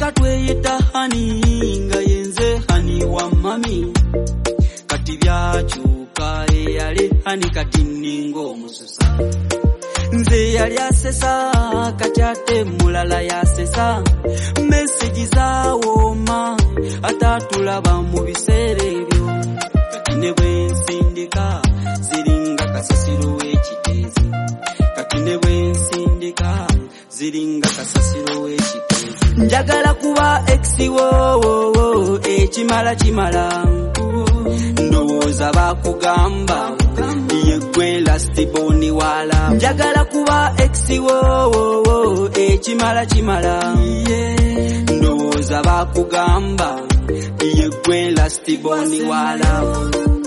tweyita hani nga yenze hani wa mami kati byakyuka eyali hani kati ningo mususa nze yali asesa kati ate mulala yasesa message zaawoma atatulaba mu biseera ebyo kati ne bwensindika ziringa kasasiro w'ekiteezi kati ne bwensindika ziringa kasasiro w'ekiteezi njagala kuba exiwo ekimala kimala ndowooza bakugamba yegwe last boni wala njagala kuba exiwo ekimala kimala ndowooza bakugamba yegwe last boni wala